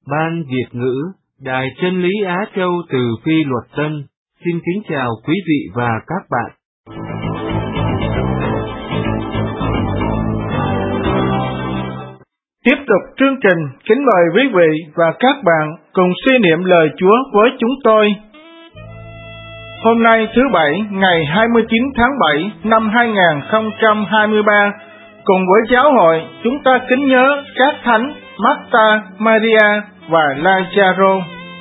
Ban Việt ngữ, Đài Chân lý Á Châu từ Phi Luật Tân, xin kính chào quý vị và các bạn. Tiếp tục chương trình, kính mời quý vị và các bạn cùng suy niệm lời Chúa với chúng tôi. Hôm nay thứ Bảy, ngày 29 tháng 7 năm 2023, cùng với giáo hội, chúng ta kính nhớ các thánh Marta, Maria và Lazaro.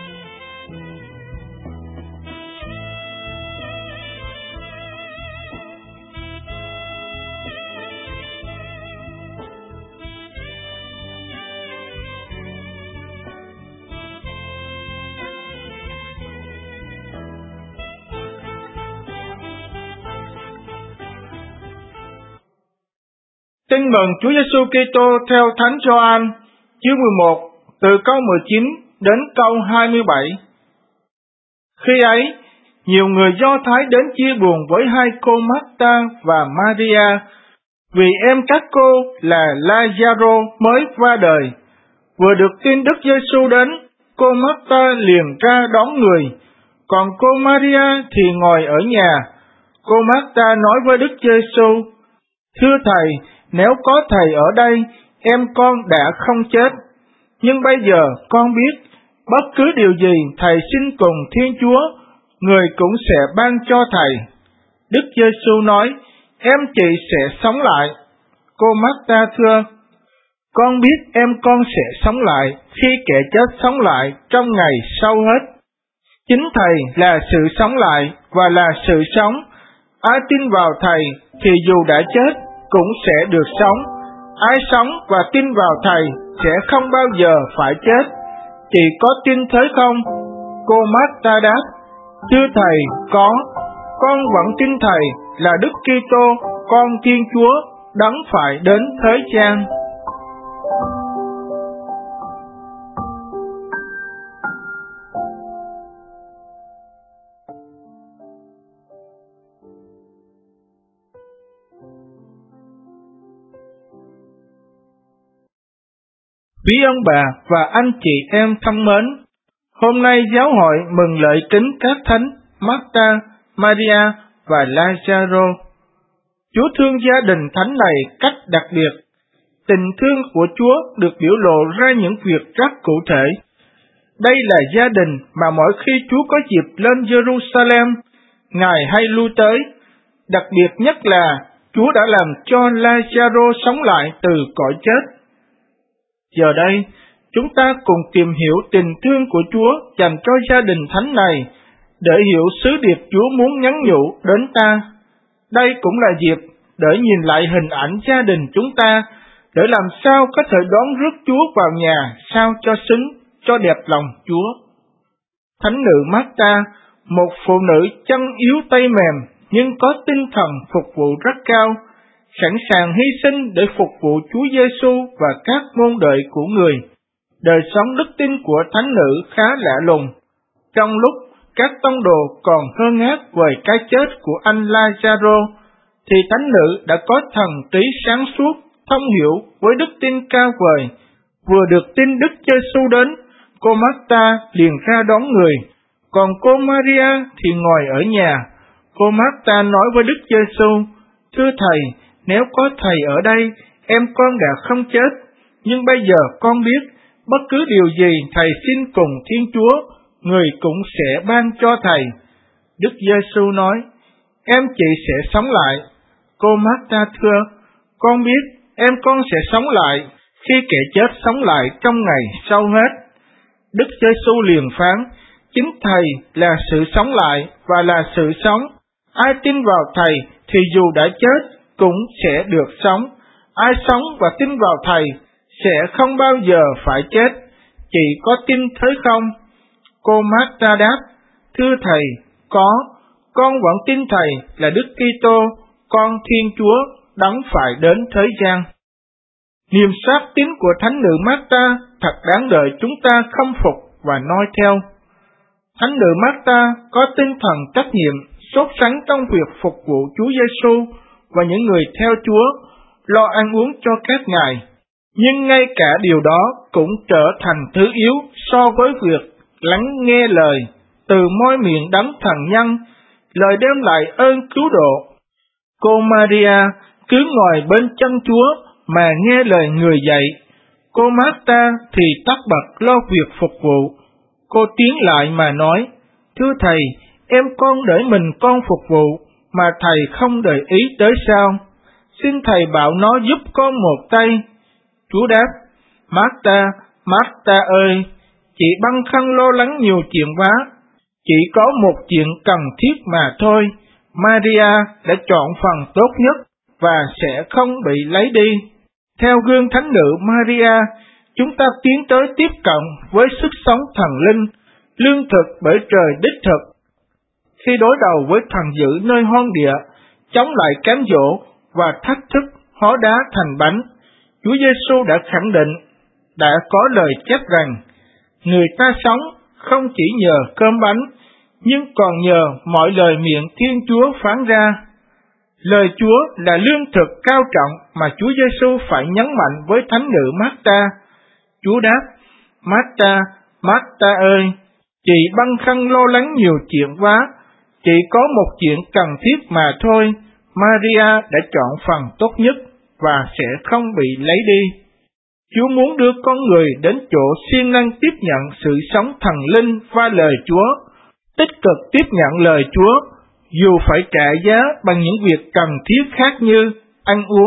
Tin mừng Chúa Giêsu Kitô theo Thánh Gioan, chương 11, từ câu 19 đến câu 27. Khi ấy, nhiều người Do Thái đến chia buồn với hai cô Marta và Maria, vì em các cô là Lazaro mới qua đời. Vừa được tin Đức Giêsu đến, cô Marta liền ra đón người, còn cô Maria thì ngồi ở nhà. Cô Marta nói với Đức Giêsu: Thưa Thầy, nếu có Thầy ở đây, em con đã không chết. Nhưng bây giờ con biết, bất cứ điều gì Thầy xin cùng Thiên Chúa, Người cũng sẽ ban cho Thầy. Đức Giêsu nói: Em chị sẽ sống lại. Cô Marta thưa: Con biết em con sẽ sống lại khi kẻ chết sống lại trong ngày sau hết. Chính Thầy là sự sống lại và là sự sống. Ai tin vào Thầy thì dù đã chết cũng sẽ được sống. Ai sống và tin vào Thầy sẽ không bao giờ phải chết. Chị có tin thế không? Cô Marta đáp: Thưa Thầy, có. Con vẫn tin Thầy là Đức Kitô, Con Thiên Chúa, đấng phải đến thế gian. Quý ông bà và anh chị em thân mến, hôm nay giáo hội mừng lợi kính các thánh Marta, Maria và Lazaro. Chúa thương gia đình thánh này cách đặc biệt. Tình thương của Chúa được biểu lộ ra những việc rất cụ thể. Đây là gia đình mà mỗi khi Chúa có dịp lên Jerusalem, Ngài hay lui tới. Đặc biệt nhất là Chúa đã làm cho Lazaro sống lại từ cõi chết. Giờ đây, chúng ta cùng tìm hiểu tình thương của Chúa dành cho gia đình thánh này, để hiểu sứ điệp Chúa muốn nhắn nhủ đến ta. Đây cũng là dịp để nhìn lại hình ảnh gia đình chúng ta, để làm sao có thể đón rước Chúa vào nhà sao cho xứng, cho đẹp lòng Chúa. Thánh nữ Marta, một phụ nữ chân yếu tay mềm, nhưng có tinh thần phục vụ rất cao, sẵn sàng hy sinh để phục vụ Chúa Giêsu và các môn đệ của Người. Đời sống đức tin của thánh nữ khá lạ lùng. Trong lúc các tông đồ còn ngơ ngác về cái chết của anh Lazaro, thì thánh nữ đã có thần trí sáng suốt, thông hiểu với đức tin cao vời. Vừa được tin Đức Giêsu đến, cô Marta liền ra đón Người, còn cô Maria thì ngồi ở nhà. Cô Marta nói với Đức Giêsu: Thưa Thầy, nếu có Thầy ở đây, em con đã không chết. Nhưng bây giờ con biết, bất cứ điều gì Thầy xin cùng Thiên Chúa, Người cũng sẽ ban cho Thầy. Đức Giêsu nói: Em chị sẽ sống lại. Cô Marta thưa: Con biết em con sẽ sống lại khi kẻ chết sống lại trong ngày sau hết. Đức Giêsu liền phán: Chính Thầy là sự sống lại và là sự sống. Ai tin vào Thầy thì dù đã chết cũng sẽ được sống. Ai sống và tin vào Thầy sẽ không bao giờ phải chết. Chị có tin thế không? Cô Marta đáp: Thưa Thầy, có. Con vẫn tin Thầy là Đức Kitô, Con Thiên Chúa, đấng phải đến thế gian. Niềm xác tín của thánh nữ Marta thật đáng đợi chúng ta khâm phục và noi theo. Thánh nữ Marta có tinh thần trách nhiệm, sốt sắng trong việc phục vụ Chúa Giêsu và những người theo Chúa, lo ăn uống cho các ngài. Nhưng ngay cả điều đó cũng trở thành thứ yếu so với việc lắng nghe lời từ môi miệng Đấng Thần Nhân, lời đem lại ơn cứu độ. Cô Maria cứ ngồi bên chân Chúa mà nghe lời người dạy. Cô Marta thì tất bật lo việc phục vụ. Cô tiến lại mà nói: "Thưa Thầy, em con để mình con phục vụ, mà Thầy không để ý tới sao? Xin Thầy bảo nó giúp con một tay." Chúa đáp: "Marta, Marta ơi, chị băn khoăn lo lắng nhiều chuyện quá. Chỉ có một chuyện cần thiết mà thôi. Maria đã chọn phần tốt nhất và sẽ không bị lấy đi." Theo gương thánh nữ Maria, chúng ta tiến tới tiếp cận với sức sống thần linh, lương thực bởi trời đích thực. Khi đối đầu với thần dữ nơi hoang địa, chống lại cám dỗ và thách thức hóa đá thành bánh, Chúa Giêsu đã khẳng định, đã có lời chép rằng, người ta sống không chỉ nhờ cơm bánh, nhưng còn nhờ mọi lời miệng Thiên Chúa phán ra. Lời Chúa là lương thực cao trọng mà Chúa Giêsu phải nhấn mạnh với thánh nữ Marta. Chúa đáp: "Marta, Marta ơi, chị băn khoăn lo lắng nhiều chuyện quá, chỉ có một chuyện cần thiết mà thôi. Maria đã chọn phần tốt nhất và sẽ không bị lấy đi." Chúa muốn đưa con người đến chỗ siêng năng tiếp nhận sự sống thần linh và lời Chúa, tích cực tiếp nhận lời Chúa, dù phải trả giá bằng những việc cần thiết khác như ăn uống,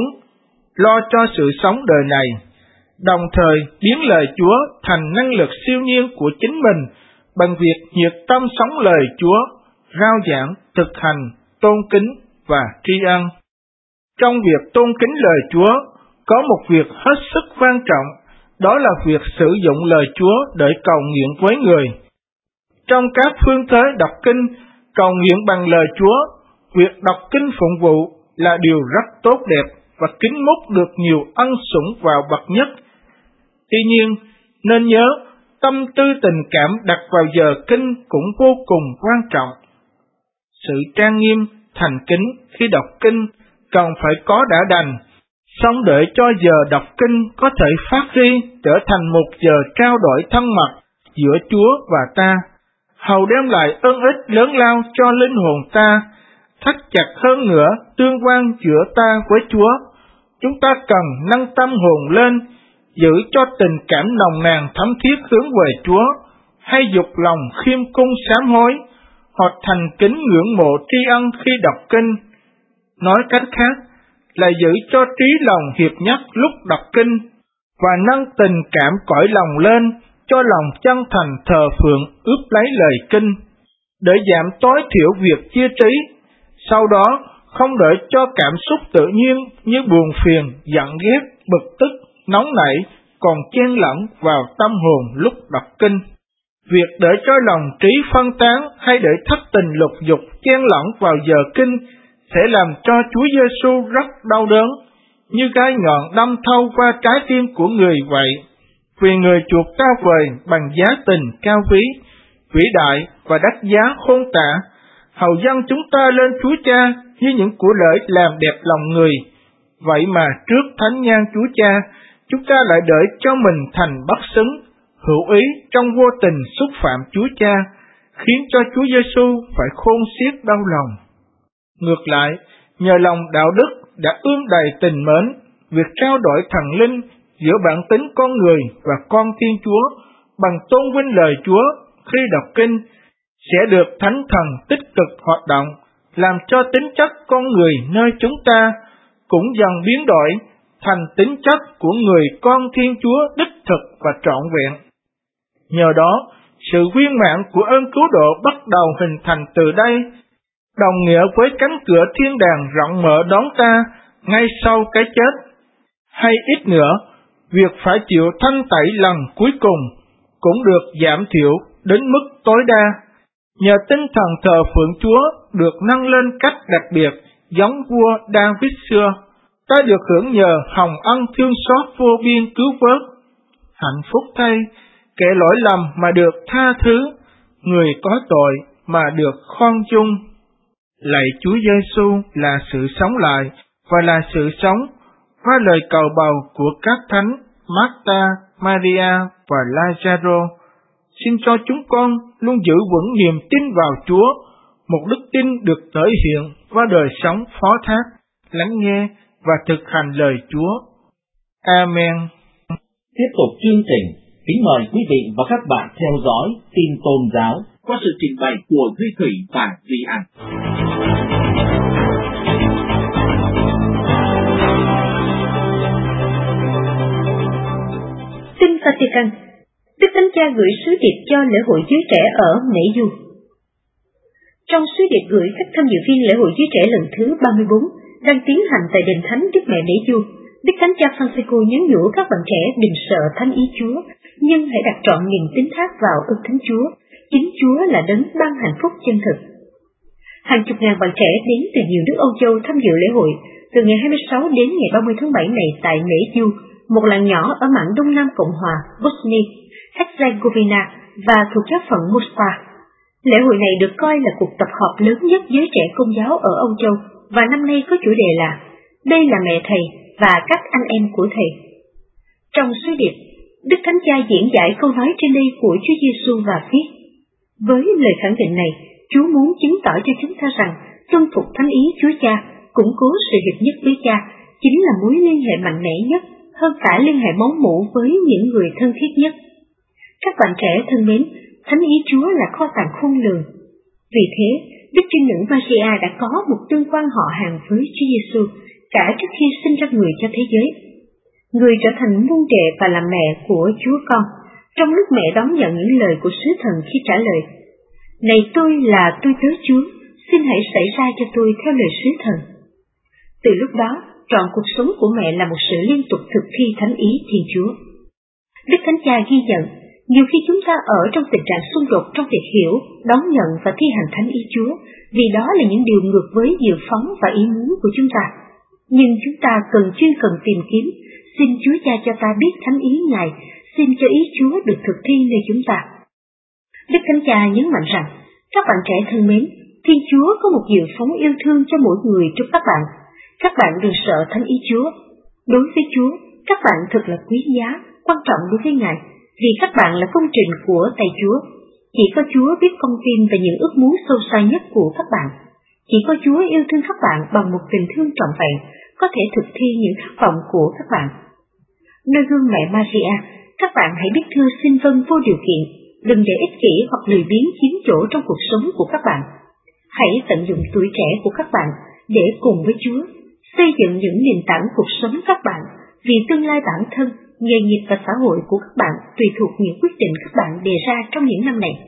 lo cho sự sống đời này, đồng thời biến lời Chúa thành năng lực siêu nhiên của chính mình bằng việc nhiệt tâm sống lời Chúa, rao giảng, thực hành, tôn kính và tri ân. Trong việc tôn kính lời Chúa, có một việc hết sức quan trọng, đó là việc sử dụng lời Chúa để cầu nguyện với người. Trong các phương thế đọc kinh, cầu nguyện bằng lời Chúa, việc đọc kinh phụng vụ là điều rất tốt đẹp và kính múc được nhiều ân sủng vào bậc nhất. Tuy nhiên, nên nhớ, tâm tư tình cảm đặt vào giờ kinh cũng vô cùng quan trọng. Sự trang nghiêm, thành kính khi đọc kinh cần phải có đã đành, song để cho giờ đọc kinh có thể phát huy trở thành một giờ trao đổi thân mật giữa Chúa và ta, hầu đem lại ơn ích lớn lao cho linh hồn ta, thắt chặt hơn nữa tương quan giữa ta với Chúa. Chúng ta cần nâng tâm hồn lên, giữ cho tình cảm nồng nàn thấm thiết hướng về Chúa, hay dục lòng khiêm cung sám hối, hoặc thành kính ngưỡng mộ tri ân khi đọc kinh. Nói cách khác là giữ cho trí lòng hiệp nhất lúc đọc kinh, và nâng tình cảm cõi lòng lên cho lòng chân thành thờ phượng ướp lấy lời kinh, để giảm tối thiểu việc chia trí. Sau đó không để cho cảm xúc tự nhiên như buồn phiền, giận ghét, bực tức, nóng nảy còn chen lẫn vào tâm hồn lúc đọc kinh. Việc để cho lòng trí phân tán hay để thất tình lục dục chen lẫn vào giờ kinh sẽ làm cho Chúa Giêsu rất đau đớn, như gai nhọn đâm thâu qua trái tim của người vậy. Vì người chuộc ta về bằng giá tình cao quý, vĩ đại và đắt giá khôn tả, hầu dâng chúng ta lên Chúa Cha như những của lễ làm đẹp lòng người. Vậy mà trước thánh nhang Chúa Cha, chúng ta lại để cho mình thành bất xứng, hữu ý trong vô tình xúc phạm Chúa Cha, khiến cho Chúa Giêsu phải khôn xiết đau lòng. Ngược lại, nhờ lòng đạo đức đã ươm đầy tình mến, việc trao đổi thần linh giữa bản tính con người và con Thiên Chúa bằng tôn vinh lời Chúa khi đọc kinh sẽ được Thánh Thần tích cực hoạt động, làm cho tính chất con người nơi chúng ta cũng dần biến đổi thành tính chất của người con Thiên Chúa đích thực và trọn vẹn. Nhờ đó, sự viên mãn của ơn cứu độ bắt đầu hình thành từ đây, đồng nghĩa với cánh cửa thiên đàng rộng mở đón ta ngay sau cái chết. Hay ít nữa, việc phải chịu thanh tẩy lần cuối cùng cũng được giảm thiểu đến mức tối đa. Nhờ tinh thần thờ phượng Chúa được nâng lên cách đặc biệt giống vua David xưa, ta được hưởng nhờ hồng ân thương xót vô biên cứu vớt. Hạnh phúc thay, kẻ lỗi lầm mà được tha thứ, người có tội mà được khoan dung. Lạy Chúa Giêsu là sự sống lại và là sự sống, qua lời cầu bầu của các thánh Marta, Maria và Lazaro. Xin cho chúng con luôn giữ vững niềm tin vào Chúa, một đức tin được thể hiện qua đời sống phó thác, lắng nghe và thực hành lời Chúa. Amen. Tiếp tục chương trình, kính mời quý vị và các bạn theo dõi tin tôn giáo qua sự trình bày của Duy Thủy và Duy An. Tin Vatican. Đức Thánh Cha gửi sứ điệp cho lễ hội giới trẻ ở Mễ Du. Trong sứ điệp gửi các tham dự viên lễ hội giới trẻ lần thứ 34 đang tiến hành tại đền thánh Đức Mẹ Mễ Du, Đức Thánh Cha Francisco nhắn nhủ các bạn trẻ đừng sợ thánh ý Chúa, nhưng hãy đặt trọn niềm tín thác vào ơn Thánh Chúa. Chính Chúa là đấng ban hạnh phúc chân thực. Hàng chục ngàn bạn trẻ đến từ nhiều nước Âu Châu tham dự lễ hội từ ngày 26 đến ngày 30 tháng 7 này tại Mễ Du, một làng nhỏ ở mạn Đông Nam Cộng hòa Bosnia Herzegovina và thuộc giáo phận Mostar. Lễ hội này được coi là cuộc tập hợp lớn nhất giới trẻ Công giáo ở Âu Châu và năm nay có chủ đề là Đây là mẹ thầy và các anh em của thầy. Trong sứ điệp, Đức Thánh Cha diễn giải câu nói trên đây của Chúa Giêsu và viết: Với lời khẳng định này, Chúa muốn chứng tỏ cho chúng ta rằng tuân phục thánh ý Chúa Cha, củng cố sự hiệp nhất với Cha, chính là mối liên hệ mạnh mẽ nhất, hơn cả liên hệ máu mủ với những người thân thiết nhất. Các bạn trẻ thân mến, thánh ý Chúa là kho tàng khôn lường. Vì thế, Đức Trinh Nữ Maria đã có một tương quan họ hàng với Chúa Giêsu cả trước khi sinh ra người cho thế giới. Người trở thành môn đệ và làm mẹ của Chúa Con, trong lúc mẹ đón nhận những lời của sứ thần khi trả lời: Này tôi là tôi tớ Chúa, xin hãy xảy ra cho tôi theo lời sứ thần. Từ lúc đó, trọn cuộc sống của mẹ là một sự liên tục thực thi thánh ý Thiên Chúa. Đức Thánh Cha ghi nhận, nhiều khi chúng ta ở trong tình trạng xung đột trong việc hiểu, đón nhận và thi hành thánh ý Chúa, vì đó là những điều ngược với dự phóng và ý muốn của chúng ta. Nhưng chúng ta chuyên cần tìm kiếm, xin Chúa Cha cho ta biết thánh ý Ngài, xin cho ý Chúa được thực thi nơi chúng ta. Đức Thánh Cha nhấn mạnh rằng, các bạn trẻ thân mến, Thiên Chúa có một dự phóng yêu thương cho mỗi người trong các bạn. Các bạn đừng sợ thánh ý Chúa. Đối với Chúa, các bạn thật là quý giá, quan trọng đối với Ngài, vì các bạn là công trình của tay Chúa. Chỉ có Chúa biết con tim và những ước muốn sâu xa nhất của các bạn. Chỉ có Chúa yêu thương các bạn bằng một tình thương trọn vẹn, có thể thực thi những khát vọng của các bạn. Nơi gương mẹ Maria, các bạn hãy biết thưa xin vâng vô điều kiện, đừng để ích kỷ hoặc lười biếng chiếm chỗ trong cuộc sống của các bạn. Hãy tận dụng tuổi trẻ của các bạn để cùng với Chúa xây dựng những nền tảng cuộc sống các bạn, vì tương lai bản thân, nghề nghiệp và xã hội của các bạn tùy thuộc những quyết định các bạn đề ra trong những năm này.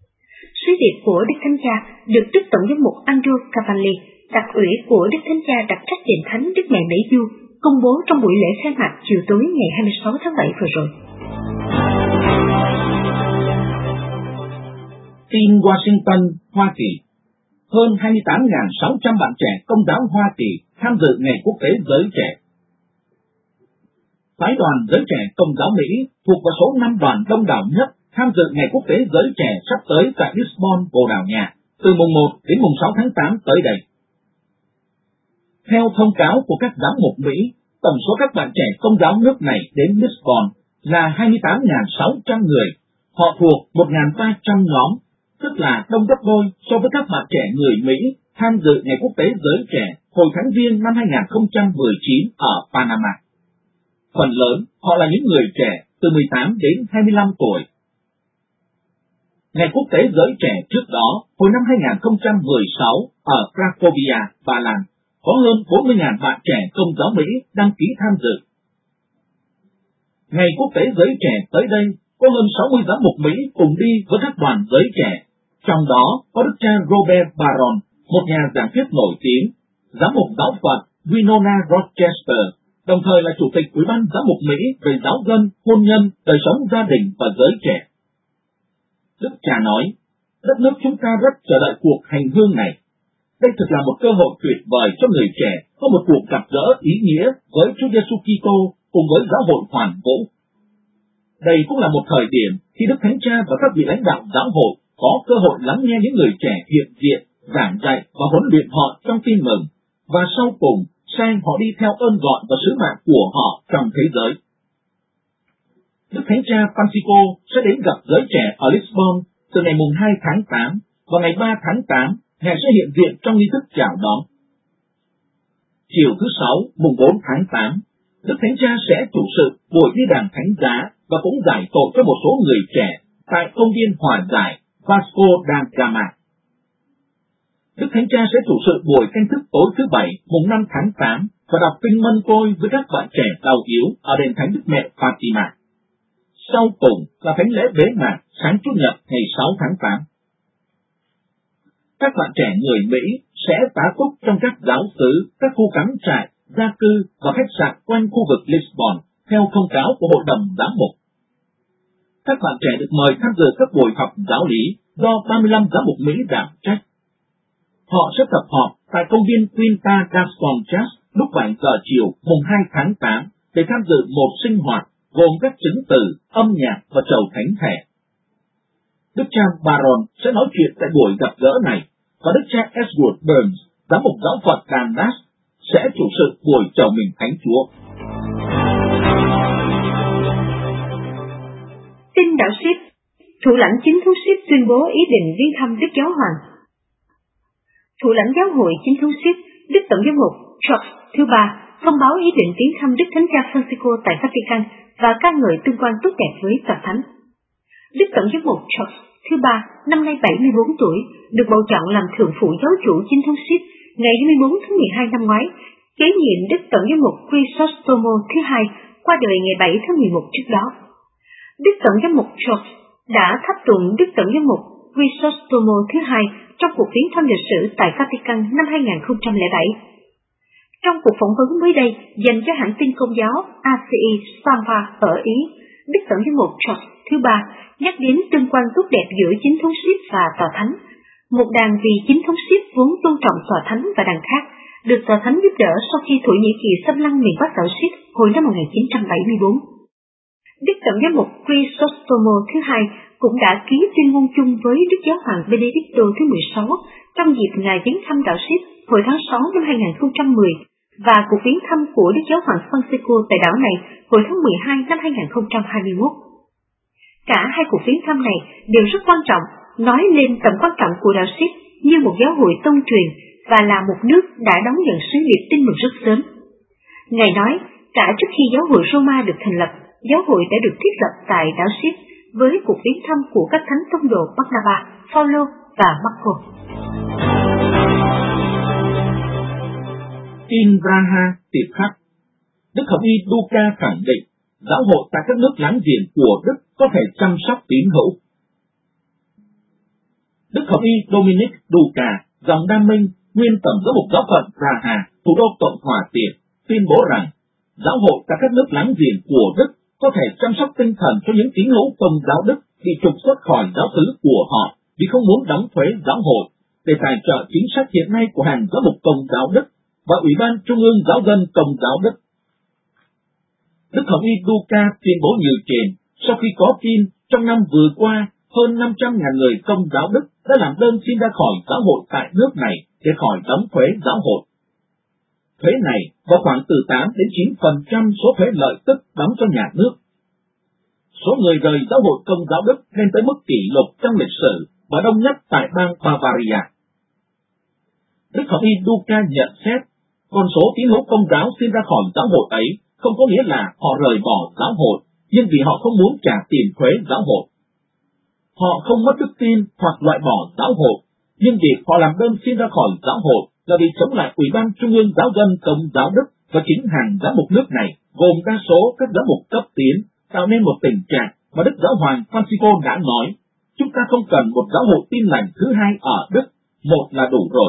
Sứ điệp của Đức Thánh Cha được Đức Tổng giám mục Andrew Cavalli, đặc ủy của Đức Thánh Cha đặc trách đền thánh Đức Mẹ Mễ Du, công bố trong buổi lễ khai mạc chiều tối ngày 26 tháng 7 vừa rồi. Tin Washington, Hoa Kỳ. Hơn 28.600 bạn trẻ Công giáo Hoa Kỳ tham dự Ngày Quốc tế Giới Trẻ. Phái đoàn Giới Trẻ Công giáo Mỹ thuộc vào số 5 đoàn đông đảo nhất tham dự Ngày Quốc tế Giới Trẻ sắp tới tại Lisbon, Bồ Đào Nha, từ mùng 1 đến mùng 6 tháng 8 tới đây. Theo thông cáo của các giám mục Mỹ, tổng số các bạn trẻ Công giáo nước này đến Lisbon là 28.600 người. Họ thuộc 1.300 nhóm, tức là đông gấp đôi so với các bạn trẻ người Mỹ tham dự Ngày Quốc tế Giới Trẻ hồi tháng Giêng năm 2019 ở Panama. Phần lớn họ là những người trẻ từ 18 đến 25 tuổi. Ngày Quốc tế Giới Trẻ trước đó, hồi năm 2016 ở Cracovia, Ba Lan, có hơn 40.000 bạn trẻ Công giáo Mỹ đăng ký tham dự. Ngày Quốc tế Giới Trẻ tới đây có hơn 60 giám mục Mỹ cùng đi với các đoàn giới trẻ, trong đó có đức cha Robert Barron, một nhà giảng thuyết nổi tiếng, giám mục giáo phận Winona Rochester, đồng thời là chủ tịch Ủy ban giám mục Mỹ về giáo dân, hôn nhân, đời sống gia đình và giới trẻ. Đức cha nói, đất nước chúng ta rất chờ đợi cuộc hành hương này. Đây thực là một cơ hội tuyệt vời cho người trẻ có một cuộc gặp gỡ ý nghĩa với Chúa Giêsu Kitô cùng với giáo hội hoàn vũ. Đây cũng là một thời điểm khi Đức Thánh Cha và các vị lãnh đạo giáo hội có cơ hội lắng nghe những người trẻ hiện diện, giảng dạy và huấn luyện họ trong tin mừng, và sau cùng sai họ đi theo ơn gọi và sứ mạng của họ trong thế giới. Đức Thánh cha Francisco sẽ đến gặp giới trẻ ở Lisbon từ ngày mùng 2 tháng 8 và ngày 3 tháng 8, Ngài sẽ hiện diện trong nghi thức chào đón. Chiều thứ Sáu, mùng 4 tháng 8, Đức Thánh cha sẽ chủ sự buổi đi đàn thánh giá và cũng giải tội cho một số người trẻ tại công viên hòa giải Vasco da Gama. Đức Thánh cha sẽ chủ sự buổi canh thức tối thứ Bảy, mùng 5 tháng 8 và đọc kinh mân côi với các bạn trẻ đau yếu ở đền thánh Đức Mẹ Fatima. Sau cùng là thánh lễ bế mạc sáng Chủ nhật ngày 6 tháng 8. Các bạn trẻ người Mỹ sẽ tá túc trong các giáo xứ, các khu cắm trại, gia cư và khách sạn quanh khu vực Lisbon theo thông cáo của Hội đồng Giám mục. Các bạn trẻ được mời tham dự các buổi học giáo lý do 35 giám mục Mỹ đảm trách. Họ sẽ tập họp tại công viên Quinta das Conchas lúc 7 giờ chiều mùng 2 tháng 8 để tham dự một sinh hoạt gồm các chứng từ, âm nhạc và trầu thánh thể. Đức cha Baron sẽ nói chuyện tại buổi gặp gỡ này và Đức cha Edward Burns, giám mục giáo phận Dandas, sẽ chủ sự buổi chầu mừng Thánh Chúa. Tin đạo ship, thủ lãnh chính thống ship tuyên bố ý định viếng thăm Đức Giáo Hoàng. Thủ lãnh giáo hội chính thống ship, Đức Tổng giám mục Charles thứ ba thông báo ý định viếng thăm Đức Thánh cha Francisco tại Vatican và ca ngợi tương quan tốt đẹp với Tòa Thánh. Đức Tổng giám mục Charles thứ ba, năm nay 74 tuổi, được bầu chọn làm thượng phụ giáo chủ chính thống ship ngày 24 tháng 12 năm ngoái, kế nhiệm Đức Tổng giám mục Chrysostom thứ hai qua đời ngày 7 tháng 11 trước đó. Đức Tổng giám mục Charles đã tháp tùng Đức Tổng giám mục Chrysostom thứ hai trong cuộc viếng thăm lịch sử tại Vatican năm 2007. Trong cuộc phỏng vấn mới đây dành cho hãng tin công giáo ACI Stampa ở Ý, Đức Tổng giám mục Charles thứ ba nhắc đến tương quan tốt đẹp giữa chính thống ship và Tòa Thánh. Một đàn vì chính thống ship vốn tôn trọng Tòa Thánh và đàn khác được Tòa Thánh giúp đỡ sau khi Thổ Nhĩ Kỳ xâm lăng miền Bắc đảo ship hồi năm 1974. Đức Tổng giám mục Chrysostom thứ hai cũng đã ký tuyên ngôn chung với Đức Giáo hoàng Benedicto thứ 16 trong dịp ngài viếng thăm đảo ship hồi tháng 6 năm 2010 và cuộc viếng thăm của Đức Giáo hoàng Francisco tại đảo này hồi tháng 12 năm 2021. Cả hai cuộc viếng thăm này đều rất quan trọng, nói lên tầm quan trọng của đảo ship như một giáo hội tông truyền và là một nước đã đón nhận sứ điệp tin mừng rất sớm. Ngài nói, cả trước khi giáo hội Roma được thành lập, giáo hội đã được thiết lập tại đảo ship với cuộc viếng thăm của các thánh tông đồ Barnaba, Phaolô và Marco. In Braha tiệp khắc. Đức Hồng y Duca khẳng định giáo hội tại các nước láng giềng của Đức có thể chăm sóc tín hữu. Đức Hồng y Dominic Duca, dòng Đam Minh, nguyên tổng giám mục giáo phận Praha, thủ đô Cộng hòa Tiệp, tuyên bố rằng giáo hội tại các nước láng giềng của Đức có thể chăm sóc tinh thần cho những tín hữu Công giáo Đức bị trục xuất khỏi giáo xứ của họ vì không muốn đóng thuế giáo hội để tài trợ chính sách hiện nay của hàng giám mục Công giáo Đức và Ủy ban Trung ương Giáo dân Công giáo Đức. Đức Hồng y Duca tuyên bố như trên sau khi có tin trong năm vừa qua hơn 500.000 người Công giáo Đức đã làm đơn xin ra khỏi giáo hội tại nước này để khỏi đóng thuế giáo hội. Thuế này vào khoảng từ 8 đến 9% số thuế lợi tức đóng cho nhà nước. Số người rời giáo hội Công giáo Đức lên tới mức kỷ lục trong lịch sử và đông nhất tại bang Bavaria. Đức Hồng y Duca nhận xét, con số tín hữu Công giáo xin ra khỏi giáo hội ấy không có nghĩa là họ rời bỏ giáo hội, nhưng vì họ không muốn trả tiền thuế giáo hội. Họ không mất đức tin hoặc loại bỏ giáo hội, nhưng việc họ làm đơn xin ra khỏi giáo hội là vì chống lại Ủy ban Trung ương Giáo dân Công giáo Đức và chính hàng giám mục nước này, gồm đa số các giám mục cấp tiến, tạo nên một tình trạng mà Đức Giáo hoàng Francisco đã nói, chúng ta không cần một giáo hội tin lành thứ hai ở Đức, một là đủ rồi.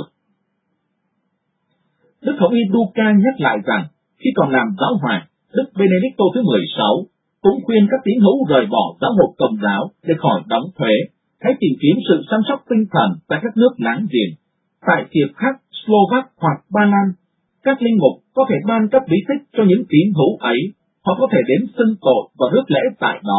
Đức Hồng y Duca nhắc lại rằng, khi còn làm giáo hoàng, Đức Benedicto thứ 16 cũng khuyên các tín hữu rời bỏ giáo hội Công giáo để khỏi đóng thuế, hãy tìm kiếm sự chăm sóc tinh thần tại các nước láng giềng. Tại Tiệp Khắc, Slovak hoặc Ba Lan, các linh mục có thể ban các bí tích cho những tín hữu ấy, họ có thể đến xưng tội và rước lễ tại đó.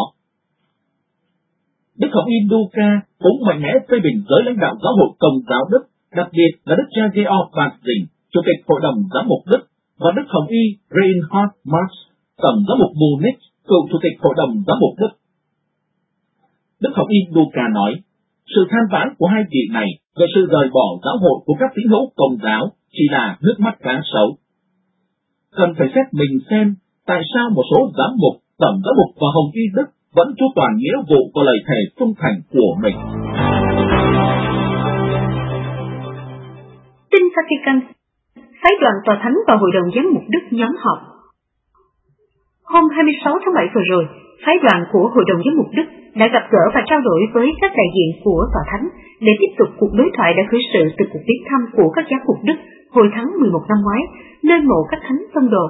Đức Hồng y Duca cũng mạnh mẽ phê bình giới lãnh đạo giáo hội Công giáo Đức, đặc biệt là Đức cha Georg Batzing, Chủ tịch Hội đồng Giám mục Đức, và Đức Hồng y Reinhard Marx, Tổng giám mục Munich, cựu chủ tịch hội đồng giám mục Đức. Đức Hồng Y Luca nói, sự than vãn của hai vị này về sự rời bỏ giáo hội của các tín hữu Công giáo chỉ là nước mắt cá sấu. Cần phải xét mình xem tại sao một số giám mục, tổng giám mục và Hồng Y Đức vẫn chu toàn nghĩa vụ của lời thề trung thành của mình. Tin Vatican, phái đoàn tòa thánh và hội đồng giám mục Đức nhóm họp. Hôm 26 tháng 7 vừa rồi, phái đoàn của hội đồng giám mục Đức đã gặp gỡ và trao đổi với các đại diện của tòa thánh để tiếp tục cuộc đối thoại đã khởi sự từ cuộc viếng thăm của các giám mục Đức hồi tháng 11 năm ngoái, nơi mộ các thánh tông đồ.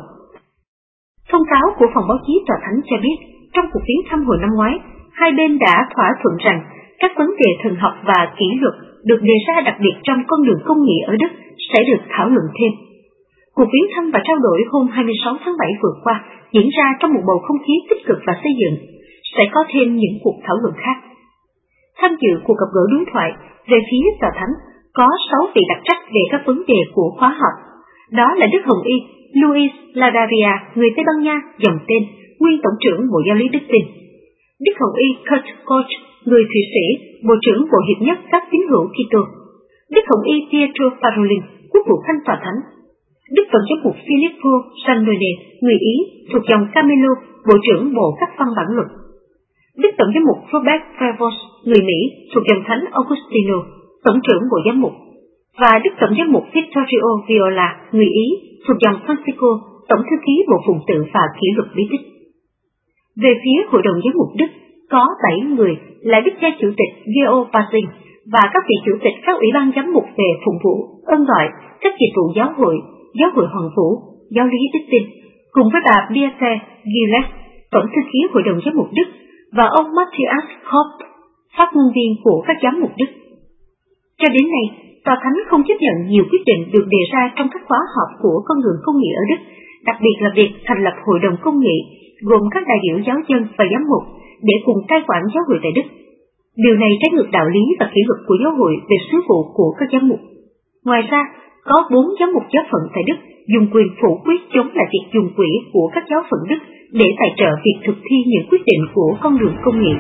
Thông cáo của phòng báo chí tòa thánh cho biết, trong cuộc viếng thăm hồi năm ngoái, hai bên đã thỏa thuận rằng các vấn đề thần học và kỷ luật được đề ra đặc biệt trong con đường công nghị ở Đức sẽ được thảo luận thêm. Cuộc viếng thăm và trao đổi hôm 26 tháng 7 vừa qua diễn ra trong một bầu không khí tích cực và xây dựng. Sẽ có thêm những cuộc thảo luận khác. Tham dự cuộc gặp gỡ đối thoại, về phía tòa thánh có 6 vị đặc trách về các vấn đề của khóa họp. Đó là Đức Hồng Y Luis Ladavia, người Tây Ban Nha, dòng tên, nguyên tổng trưởng Bộ Giáo lý Đức Tin; Đức Hồng Y Kurt Koch, người Thụy Sĩ, Bộ trưởng Bộ Hiệp nhất các tín hữu Kitô; Đức Hồng Y Pietro Parolin, quốc vụ khanh tòa thánh; Đức Tổng giám mục Filippo Sandone, người Ý, thuộc dòng Camilo, Bộ trưởng Bộ các văn bản luật; Đức Tổng giám mục Robert Prevost, người Mỹ, thuộc dòng Thánh Augustino, Tổng trưởng Bộ Giám mục; và Đức Tổng giám mục Vittorio Viola, người Ý, thuộc dòng Francisco, Tổng thư ký Bộ Phụng tự và Kỷ luật bí tích. Về phía Hội đồng Giám mục Đức, có 7 người là Đức cha Chủ tịch Geo Pazin và các vị chủ tịch các ủy ban giám mục về phụng vụ, ân gọi, các dịch vụ giáo hội Hoàng Vũ, Giáo lý Đức Tin, cùng với bà Beate Gilles, Tổng thư ký Hội đồng Giám mục Đức, và ông Matthias Kopp, phát ngôn viên của các giám mục Đức. Cho đến nay, tòa thánh không chấp nhận nhiều quyết định được đề ra trong các khóa họp của con đường công nghị ở Đức, đặc biệt là việc thành lập hội đồng công nghị gồm các đại biểu giáo dân và giám mục để cùng cai quản giáo hội tại Đức. Điều này trái ngược đạo lý và kỷ luật của giáo hội về sứ vụ của các giám mục. Ngoài ra, có 4 giám mục giáo phận tại Đức dùng quyền phủ quyết chống lại việc dùng quỹ của các giáo phận Đức để tài trợ việc thực thi những quyết định của con đường công nghị.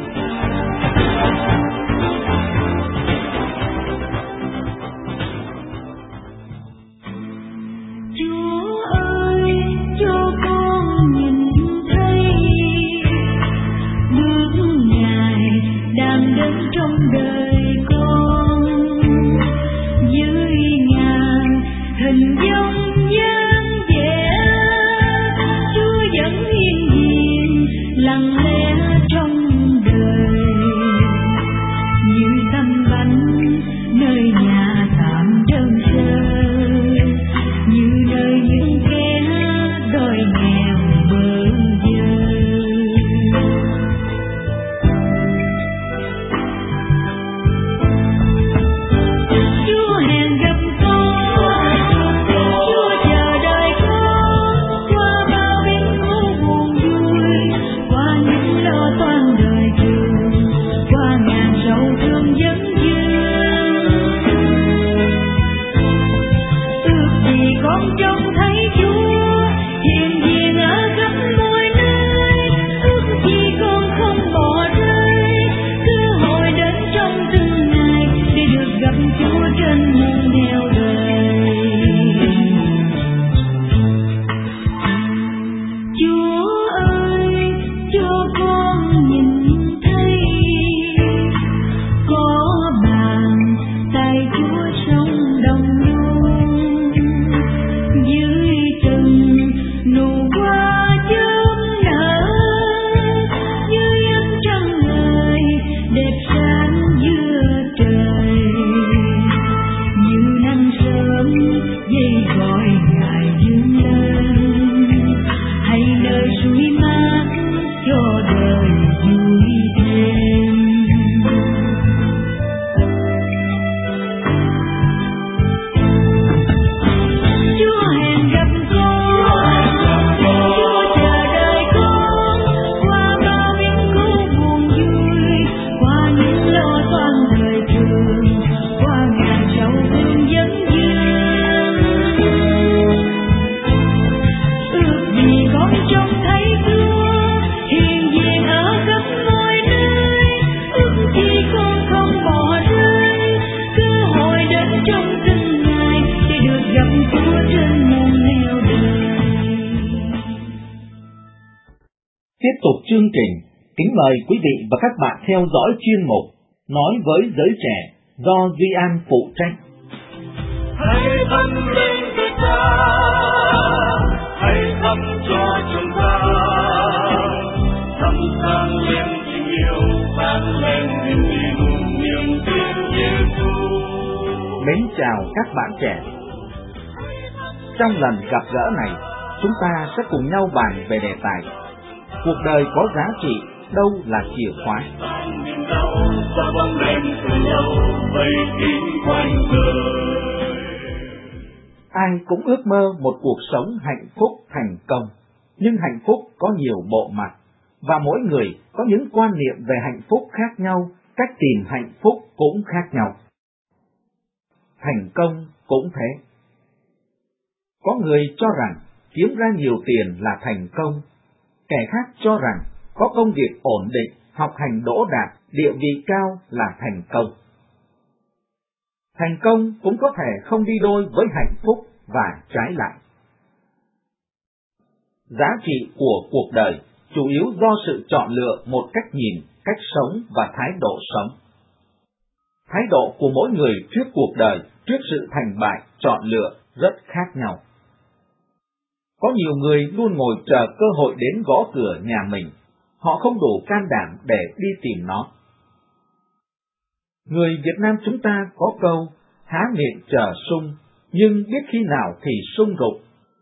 tục chương trình, kính mời quý vị và các bạn theo dõi chuyên mục Nói với giới trẻ do Duy An phụ trách. Hãy thắp lên với ta, hãy thắp cho chúng ta, thắp sáng lên tình yêu, sáng lên niềm tin, niềm tin Giêsu. Mến chào các bạn trẻ. Trong lần gặp gỡ này, chúng ta sẽ cùng nhau bàn về đề tài cuộc đời có giá trị, đâu là chìa khóa. Ai cũng ước mơ một cuộc sống hạnh phúc thành công, nhưng hạnh phúc có nhiều bộ mặt, và mỗi người có những quan niệm về hạnh phúc khác nhau, cách tìm hạnh phúc cũng khác nhau. Thành công cũng thế. Có người cho rằng kiếm ra nhiều tiền là thành công, kẻ khác cho rằng có công việc ổn định, học hành đỗ đạt, địa vị cao là thành công. Thành công cũng có thể không đi đôi với hạnh phúc và trái lại. Giá trị của cuộc đời chủ yếu do sự chọn lựa một cách nhìn, cách sống và thái độ sống. Thái độ của mỗi người trước cuộc đời, trước sự thành bại, chọn lựa rất khác nhau. Có nhiều người luôn ngồi chờ cơ hội đến gõ cửa nhà mình, họ không đủ can đảm để đi tìm nó. Người Việt Nam chúng ta có câu, há miệng chờ sung, nhưng biết khi nào thì sung rụng.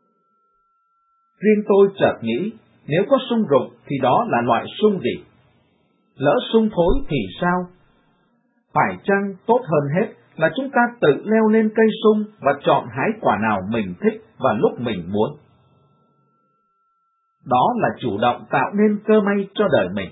Riêng tôi chợt nghĩ, nếu có sung rụng thì đó là loại sung gì? Lỡ sung thối thì sao? Phải chăng tốt hơn hết là chúng ta tự leo lên cây sung và chọn hái quả nào mình thích và lúc mình muốn? Đó là chủ động tạo nên cơ may cho đời mình.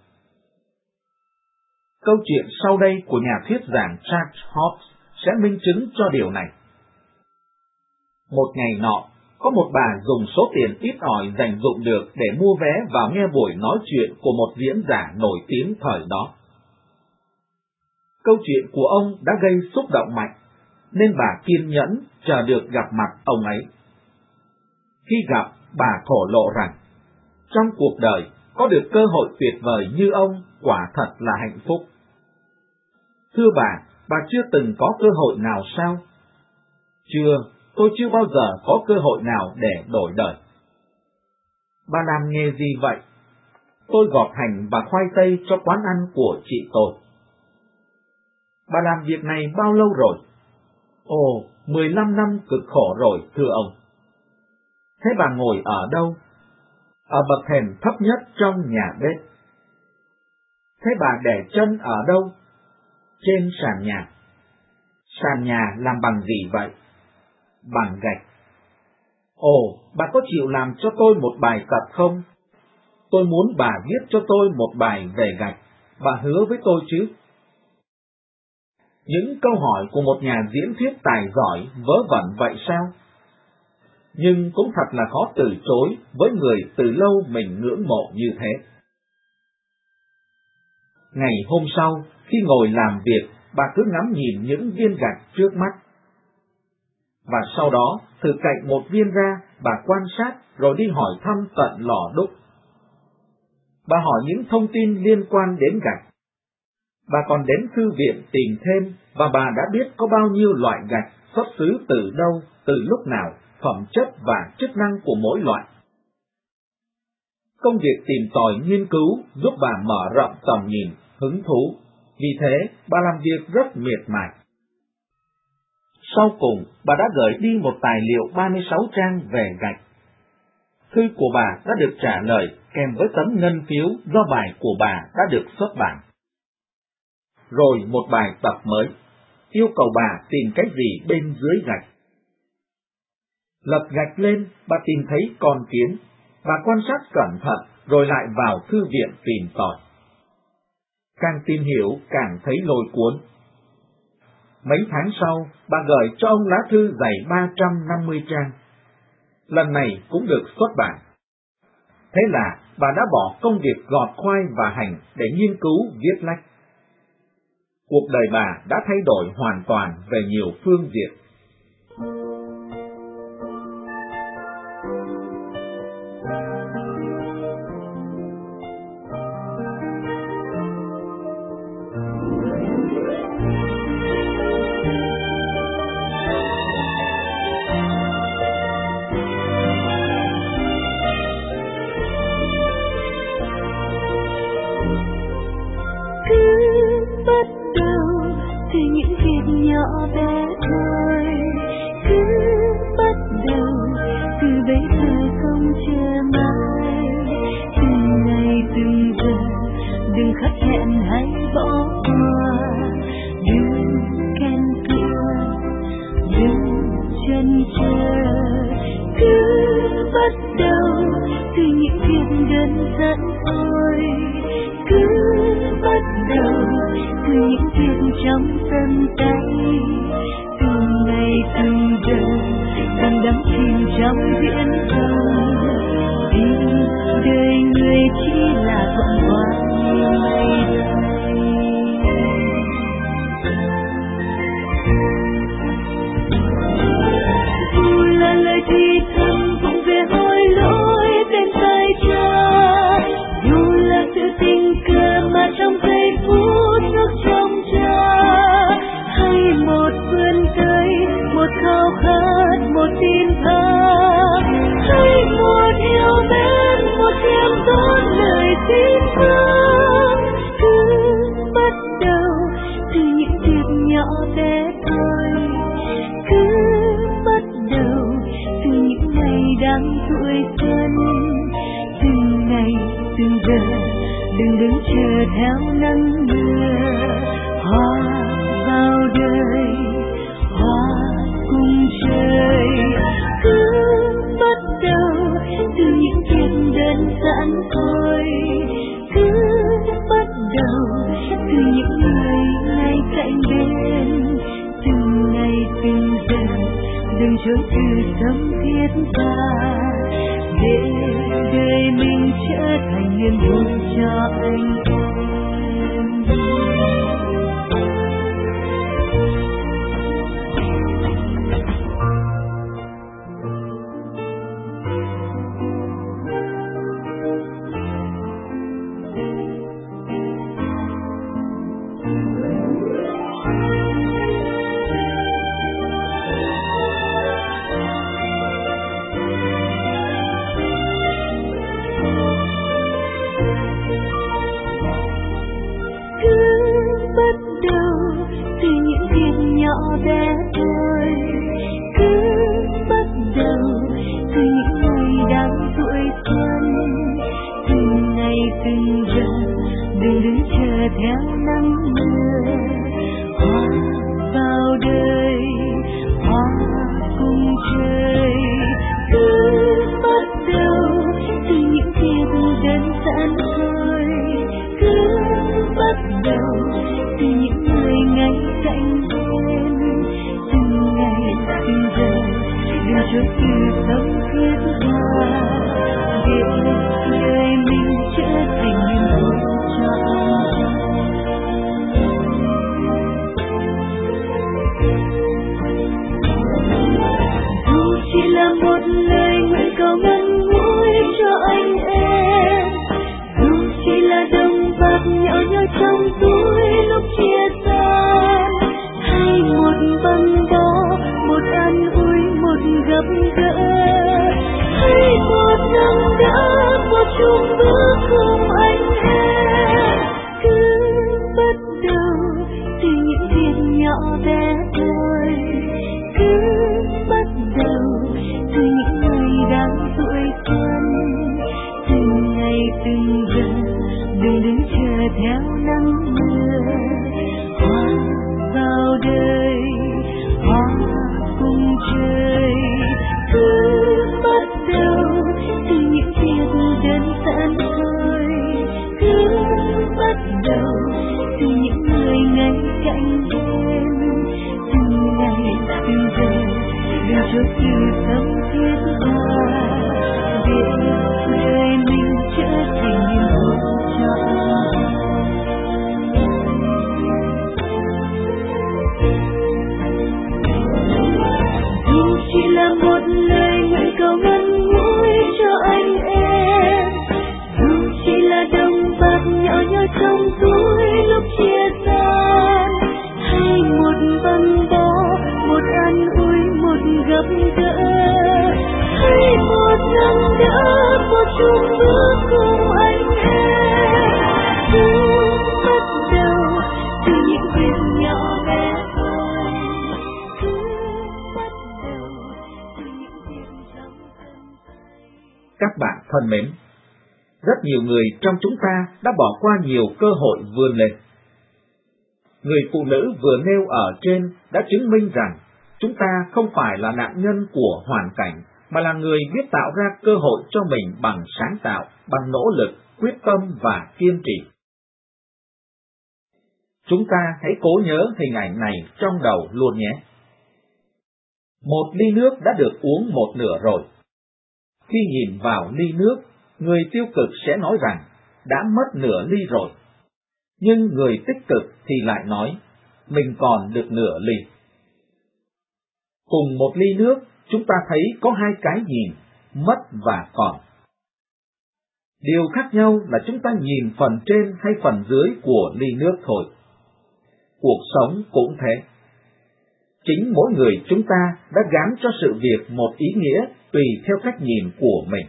Câu chuyện sau đây của nhà thuyết giảng Charles Hobbes sẽ minh chứng cho điều này. Một ngày nọ, có một bà dùng số tiền ít ỏi dành dụm được để mua vé vào nghe buổi nói chuyện của một diễn giả nổi tiếng thời đó. Câu chuyện của ông đã gây xúc động mạnh, nên bà kiên nhẫn chờ được gặp mặt ông ấy. Khi gặp, bà thổ lộ rằng, trong cuộc đời, có được cơ hội tuyệt vời như ông quả thật là hạnh phúc. Thưa bà chưa từng có cơ hội nào sao? Chưa, tôi chưa bao giờ có cơ hội nào để đổi đời. Bà làm nghề gì vậy? Tôi gọt hành và khoai tây cho quán ăn của chị tôi. Bà làm việc này bao lâu rồi? Ồ, 15 năm cực khổ rồi, thưa ông. Thế bà ngồi ở đâu? Ở bậc thềm thấp nhất trong nhà bếp. Thế bà để chân ở đâu? Trên sàn nhà. Sàn nhà làm bằng gì vậy? Bằng gạch. Ồ, bà có chịu làm cho tôi một bài tập không? Tôi muốn bà viết cho tôi một bài về gạch. Bà hứa với tôi chứ? Những câu hỏi của một nhà diễn thuyết tài giỏi vớ vẩn vậy sao? Nhưng cũng thật là khó từ chối với người từ lâu mình ngưỡng mộ như thế. Ngày hôm sau, khi ngồi làm việc, bà cứ ngắm nhìn những viên gạch trước mắt. Và sau đó, thử cạnh một viên ra, bà quan sát rồi đi hỏi thăm tận lò đúc. Bà hỏi những thông tin liên quan đến gạch. Bà còn đến thư viện tìm thêm, và bà đã biết có bao nhiêu loại gạch, xuất xứ từ đâu, từ lúc nào, phẩm chất và chức năng của mỗi loại. Công việc tìm tòi nghiên cứu giúp bà mở rộng tầm nhìn, hứng thú, vì thế bà làm việc rất miệt mài. Sau cùng, bà đã gửi đi một tài liệu 36 trang về gạch. Thư của bà đã được trả lời kèm với tấm ngân phiếu do bài của bà đã được xuất bản. Rồi một bài tập mới, yêu cầu bà tìm cái gì bên dưới gạch. Lật gạch lên, bà tìm thấy con kiến. Bà quan sát cẩn thận, rồi lại vào thư viện tìm tòi. Càng tìm hiểu, càng thấy lôi cuốn. Mấy tháng sau, bà gửi cho ông lá thư dày 350 trang. Lần này cũng được xuất bản. Thế là bà đã bỏ công việc gọt khoai và hành để nghiên cứu viết lách. Cuộc đời bà đã thay đổi hoàn toàn về nhiều phương diện. bắt đầu từ những việc nhỏ bé thôi, cứ bắt đầu từ bây giờ không chờ mai, từng ngày từng giờ đừng khắc hẹn hay bỏ qua, đừng khen cựa, đừng chần chờ, cứ bắt đầu từ những việc đơn giản thôi, cứ bắt đầu từ những việc trong tầm tay, từng ngày từng giờ đang đắm chìm trong viễn vông, vì đời người chỉ là thoáng qua như mây bay. Dù là lời thì thầm cũng về hối lỗi bên tay cha, dù là sự tình cờ mà trong giây phút nước trong cha, hay một vươn tới, một khao khát, một tin tha, hay một yêu mến, một niềm tốt lời tin thương, cứ bắt đầu từ những việc nhỏ bé thôi, cứ bắt đầu từ những ngày đang tuổi xuân, từng ngày từng giờ đừng đứng chờ theo nắng mưa, hoa vào đời, hoa cùng trời, cứ bắt đầu từ những việc đơn giản thôi, cứ bắt đầu từ những người ngay cạnh bên, từng ngày từng giờ đừng chối từ tâm thiết tha, để đời mình trở thành niềm vui cho anh em. Bắt đầu từ những việc nhỏ bé thôi, cứ bắt đầu từ những ngày đang tuổi xuân, từng ngày từng giờ đừng đứng chờ theo nắng mưa, hoa vào đời, hoa cùng trời, cứ bắt đầu từ những việc đơn giản thôi, cứ bắt đầu từ những người ngay cạnh bên, từng ngày từng giờ đừng chối từ tâm thiết tha, để đời mình trở thành niềm vui cho anh. Dù chỉ là một lời nguyện cầu ngắn ngủi cho anh em, dù chỉ là đồng bạc nhỏ nhoi trong túi lúc chia xa, hay một băng bó, một an ủi, một gặp gỡ, hay một nâng đỡ, một chung bước cùng anh em, cứ bắt đầu từ những việc nhỏ bé thôi, cứ bắt đầu từ những từ những việc nhỏ bé thôi, cứ bắt đầu từ những việc trong tầm tay. Các bạn thân mến, rất nhiều người trong chúng ta đã bỏ qua nhiều cơ hội vươn lên. Người phụ nữ vừa nêu ở trên đã chứng minh rằng chúng ta không phải là nạn nhân của hoàn cảnh, mà là người biết tạo ra cơ hội cho mình bằng sáng tạo, bằng nỗ lực, quyết tâm và kiên trì. Chúng ta hãy cố nhớ hình ảnh này trong đầu luôn nhé. Một ly nước đã được uống một nửa rồi. Khi nhìn vào ly nước, người tiêu cực sẽ nói rằng đã mất nửa ly rồi. Nhưng người tích cực thì lại nói, mình còn được nửa ly. Cùng một ly nước, chúng ta thấy có hai cái nhìn, mất và còn. Điều khác nhau là chúng ta nhìn phần trên hay phần dưới của ly nước thôi. Cuộc sống cũng thế. Chính mỗi người chúng ta đã gán cho sự việc một ý nghĩa tùy theo cách nhìn của mình.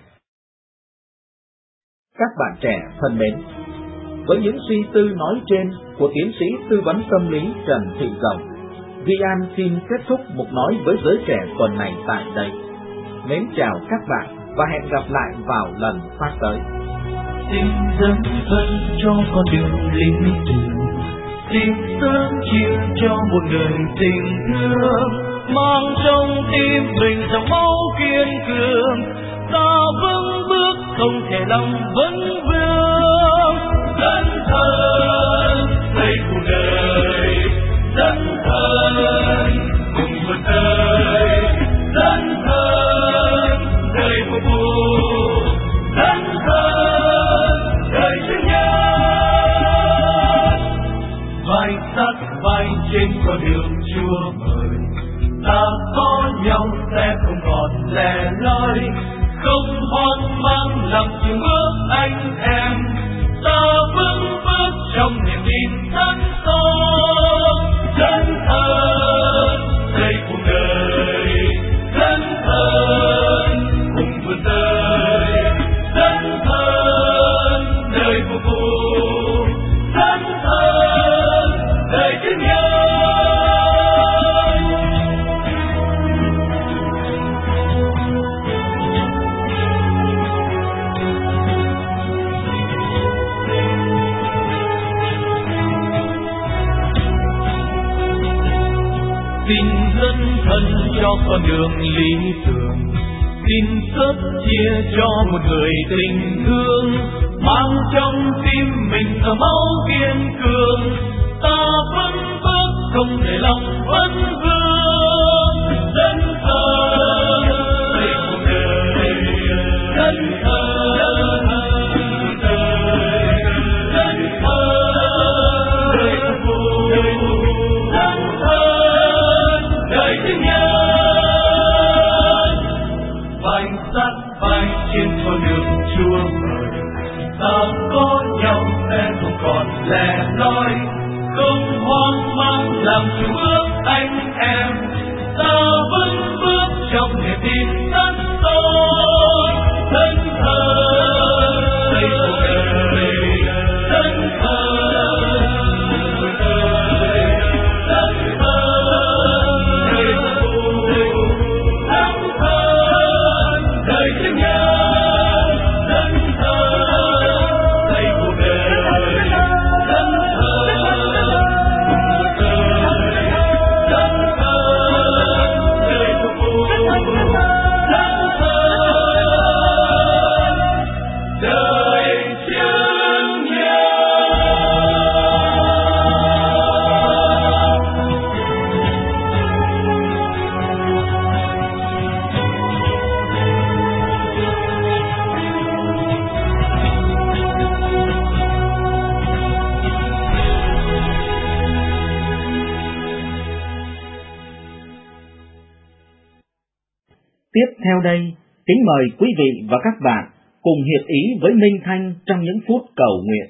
Các bạn trẻ thân mến, với những suy tư nói trên của tiến sĩ tư vấn tâm lý Trần Thị Dòng, Vi An xin kết thúc mục nói với giới trẻ tuần này tại đây. Mến chào các bạn và hẹn gặp lại vào lần phát tới. Xin dấn thân cho con đường lý tưởng, xin sớm chia cho một người tình thương, mang trong tim mình dòng máu kiên cường, ta vững bước không thể lòng vấn vương. Dấn thân xây cuộc đời, dấn thân cùng vượt đời, dấn thân đời phục vụ, dấn thân đời sinh nhân. Vai sát vai trên con đường Chúa mời, ta có nhau sẽ không còn lẻ loi, không hoang mang làm chừng bước anh em, ta vững bước trong niềm tin sẵn son. Dấn thân xây cuộc đời, dấn thân cùng vượt đời, dấn thân đời phục vụ, dấn thân đời chứng nhân. Xin dấn thân cho con đường lý tưởng, xin sớm chia cho một người tình thương, mang trong tim mình tờ máu kiên cường, ta vững bước không để lòng vấn vương. Dấn thân xây cuộc đời, dấn thân cuộc đời, dấn thân đời phục vụ, dấn thân đời chứng nhân. Vai sát vai trên con đường Chúa mời, ta có nhau sẽ không còn lẻ loi, không hoang mang làm chung bước anh em, ta vững bước trong niềm tin sẵn son. Dấn thân xây cuộc đời, dấn thân cuộc đời, dấn thân đời phục vụ, dấn thân đời chứng nhân. Dấn thân xây cuộc đời, dấn thân cuộc đời, dấn thân đời phục vụ, dấn thân đời chứng nhân. Tiếp theo đây, kính mời quý vị và các bạn cùng hiệp ý với Minh Thanh trong những phút cầu nguyện.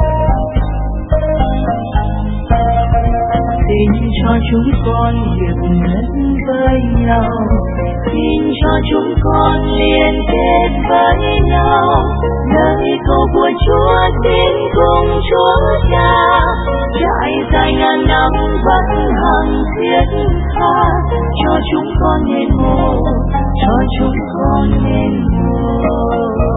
Xin cho chúng con hiệp nhất với nhau, xin cho chúng con liên kết với nhau. Lời cầu của Chúa xin cùng Chúa Cha trải dài ngàn năm vẫn hằng thiết tha, cho chúng con nên một, cho chúng con nên một.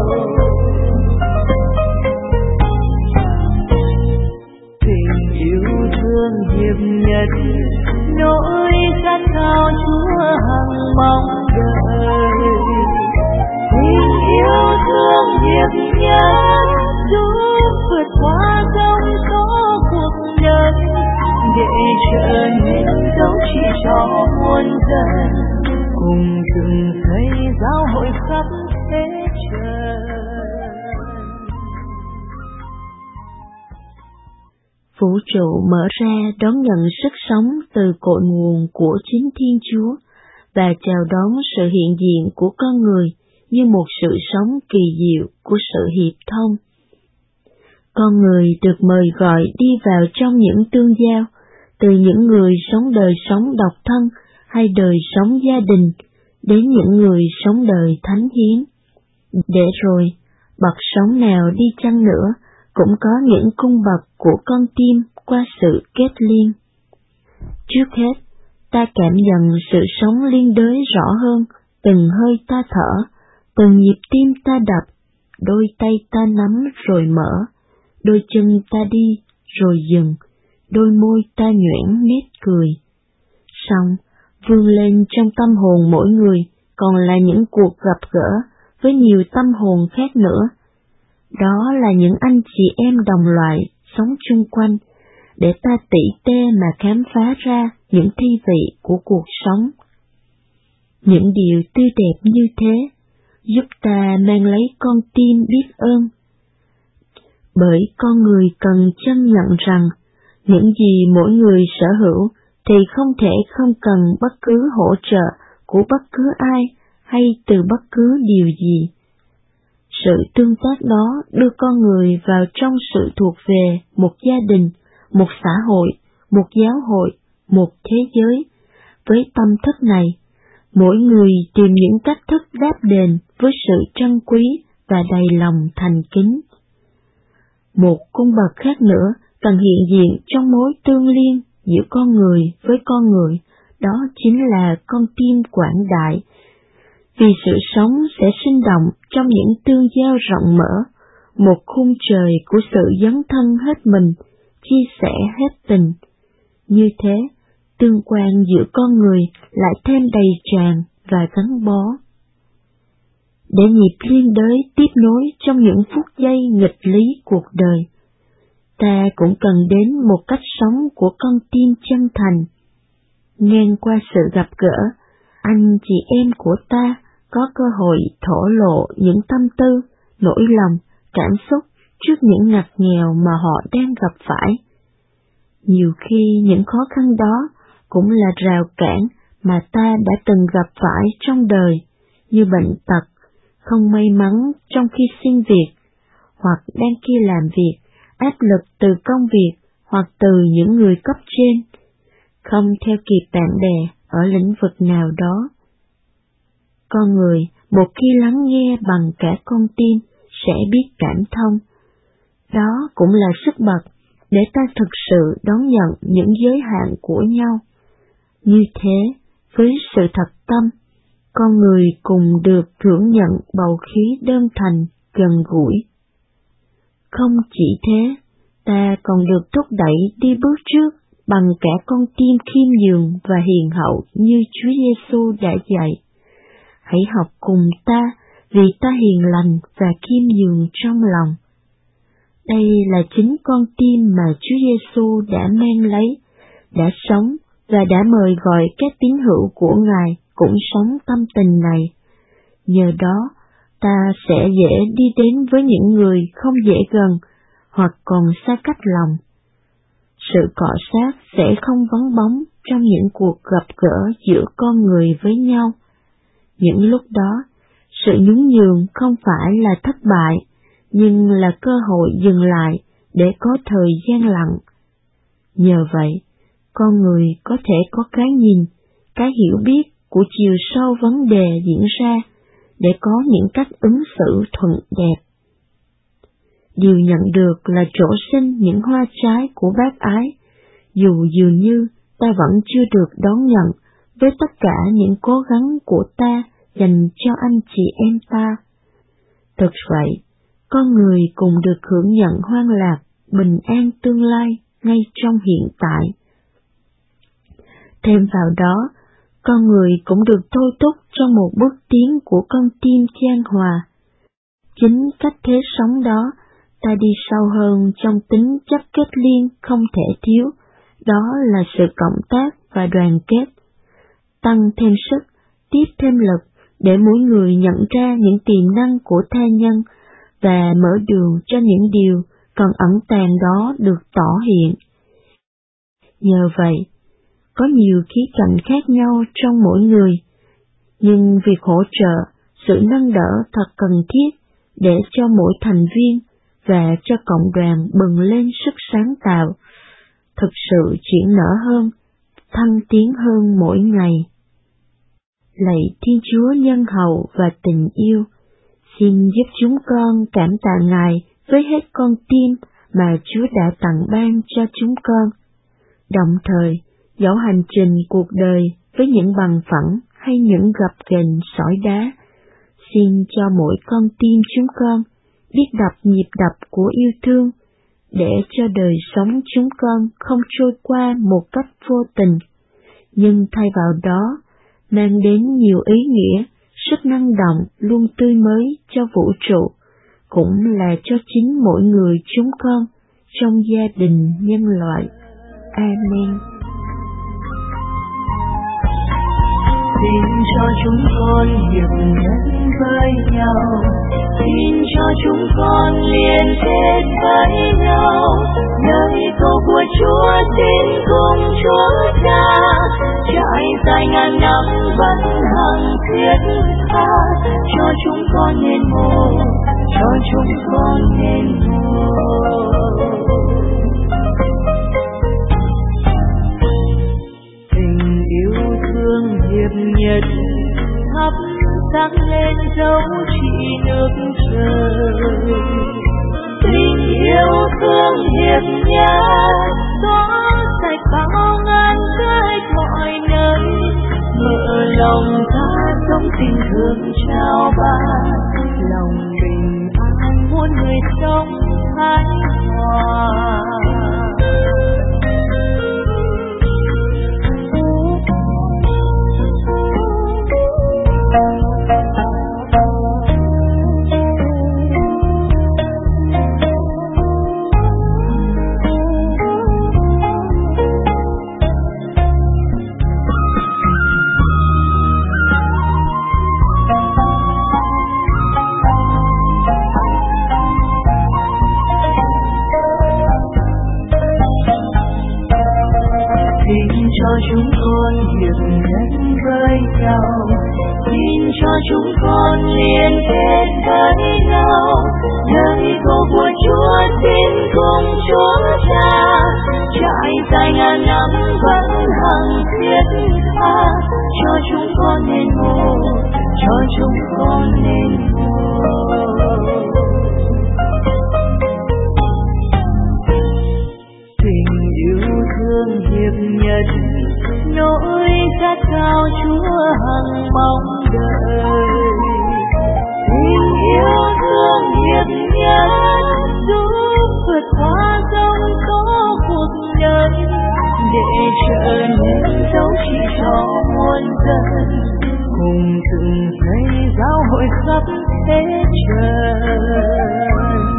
Tình yêu thương hiệp nhất, nỗi khát khao Chúa hằng mong đợi. Tình yêu thương hiệp nhất giúp vượt qua dòng số cuộc đời, để trở nên dấu chỉ cho muôn dân, cùng từng xây giáo hội khắp thế trời. Vũ trụ mở ra đón nhận sức sống từ cội nguồn của chính Thiên Chúa và chào đón sự hiện diện của con người như một sự sống kỳ diệu của sự hiệp thông. Con người được mời gọi đi vào trong những tương giao, từ những người sống đời sống độc thân hay đời sống gia đình, đến những người sống đời thánh hiến. Để rồi, bậc sống nào đi chăng nữa, cũng có những cung bậc của con tim qua sự kết liên. Trước hết, ta cảm nhận sự sống liên đới rõ hơn, từng hơi ta thở, từng nhịp tim ta đập, đôi tay ta nắm rồi mở, đôi chân ta đi rồi dừng, đôi môi ta nhoẻn nét cười. Xong, vươn lên trong tâm hồn mỗi người còn là những cuộc gặp gỡ với nhiều tâm hồn khác nữa. Đó là những anh chị em đồng loại sống chung quanh, để ta tỉ tê mà khám phá ra những thi vị của cuộc sống. Những điều tươi đẹp như thế giúp ta mang lấy con tim biết ơn. Bởi con người cần chân nhận rằng những gì mỗi người sở hữu thì không thể không cần bất cứ hỗ trợ của bất cứ ai hay từ bất cứ điều gì. Sự tương tác đó đưa con người vào trong sự thuộc về một gia đình, một xã hội, một giáo hội, một thế giới. Với tâm thức này, mỗi người tìm những cách thức đáp đền với sự trân quý và đầy lòng thành kính. Một cung bậc khác nữa cần hiện diện trong mối tương liên giữa con người với con người, đó chính là con tim quảng đại. Vì sự sống sẽ sinh động trong những tương giao rộng mở, một khung trời của sự dấn thân hết mình, chia sẻ hết tình. Như thế, tương quan giữa con người lại thêm đầy tràn và gắn bó. Để nhịp liên đới tiếp nối trong những phút giây nghịch lý cuộc đời, ta cũng cần đến một cách sống của con tim chân thành. Ngang qua sự gặp gỡ, anh chị em của ta có cơ hội thổ lộ những tâm tư, nỗi lòng, cảm xúc trước những ngặt nghèo mà họ đang gặp phải. Nhiều khi những khó khăn đó cũng là rào cản mà ta đã từng gặp phải trong đời, như bệnh tật, không may mắn trong khi xin việc, hoặc đang kia làm việc, áp lực từ công việc hoặc từ những người cấp trên, không theo kịp bạn bè ở lĩnh vực nào đó. Con người một khi lắng nghe bằng cả con tim sẽ biết cảm thông. Đó cũng là sức bật để ta thực sự đón nhận những giới hạn của nhau. Như thế, với sự thật tâm, con người cùng được hưởng nhận bầu khí đơn thành, gần gũi. Không chỉ thế, ta còn được thúc đẩy đi bước trước bằng cả con tim khiêm nhường và hiền hậu như Chúa Giêsu đã dạy. Hãy học cùng ta, vì ta hiền lành và khiêm nhường trong lòng. Đây là chính con tim mà Chúa Giêsu đã mang lấy, đã sống và đã mời gọi các tín hữu của Ngài cũng sống tâm tình này. Nhờ đó, ta sẽ dễ đi đến với những người không dễ gần hoặc còn xa cách lòng. Sự cọ sát sẽ không vắng bóng trong những cuộc gặp gỡ giữa con người với nhau. Những lúc đó, sự nhún nhường không phải là thất bại, nhưng là cơ hội dừng lại để có thời gian lặng. Nhờ vậy, con người có thể có cái nhìn, cái hiểu biết của chiều sâu vấn đề diễn ra để có những cách ứng xử thuận đẹp. Điều nhận được là trổ sinh những hoa trái của bác ái, dù dường như ta vẫn chưa được đón nhận với tất cả những cố gắng của ta dành cho anh chị em ta. Thực vậy, con người cùng được hưởng nhận hoan lạc, bình an tương lai ngay trong hiện tại. Thêm vào đó, con người cũng được thôi thúc trong một bước tiến của con tim chan hòa. Chính cách thế sống đó, ta đi sâu hơn trong tính chất kết liên không thể thiếu, đó là sự cộng tác và đoàn kết. Tăng thêm sức, tiếp thêm lực để mỗi người nhận ra những tiềm năng của tha nhân và mở đường cho những điều còn ẩn tàng đó được tỏ hiện. Nhờ vậy, có nhiều khía cạnh khác nhau trong mỗi người, nhưng việc hỗ trợ, sự nâng đỡ thật cần thiết để cho mỗi thành viên và cho cộng đoàn bừng lên sức sáng tạo, thực sự triển nở hơn, thăng tiến hơn mỗi ngày. Lạy Thiên Chúa nhân hậu và tình yêu, xin giúp chúng con cảm tạ Ngài với hết con tim mà Chúa đã tặng ban cho chúng con. Đồng thời, dẫu hành trình cuộc đời với những bằng phẳng hay những gập ghềnh sỏi đá, xin cho mỗi con tim chúng con biết đập nhịp đập của yêu thương, để cho đời sống chúng con không trôi qua một cách vô tình, nhưng thay vào đó mang đến nhiều ý nghĩa, sức năng động luôn tươi mới cho vũ trụ, cũng là cho chính mỗi người chúng con trong gia đình nhân loại. Amen. Xin cho chúng con hiệp nhất với nhau, xin cho chúng con liên kết với nhau, lời cầu của Chúa xin cùng Chúa Cha, trải dài ngàn năm vẫn hằng thiết tha, cho chúng con nên một, cho chúng con nên một. Tình yêu thương hiệp nhất thắp sáng lên dấu chỉ nước trời, tình yêu thương hiệp nhất xóa sạch bao ngàn gai mọi nơi, mở lòng ta sống tình thương trao ban, lòng bình an muôn người sống hài hòa. Chúng con hiệp nhất với nhau, xin cho chúng con liên kết với nhau, lời cầu của Chúa xin cùng Chúa Cha, trải dài ngàn năm vẫn hằng thiết tha, cho chúng con nên một, cho chúng con nên một. Tình yêu thương hiệp nhất nỗi khát khao Chúa hằng mong đợi, tình yêu thương hiệp nhất giúp vượt qua giông tố cuộc đời, để trở nên dấu chỉ cho muôn dân, cùng từng xây giáo hội khắp thế trời.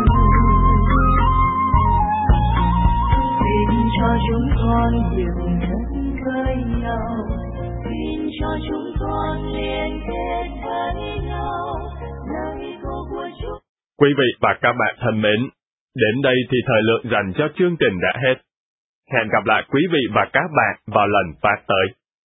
Xin cho chúng con hiệp nhất với nhau, xin cho chúng con liên kết với nhau, lời cầu của Chúa. Quý vị và các bạn thân mến, đến đây thì thời lượng dành cho chương trình đã hết. Hẹn gặp lại quý vị và các bạn vào lần phát tới.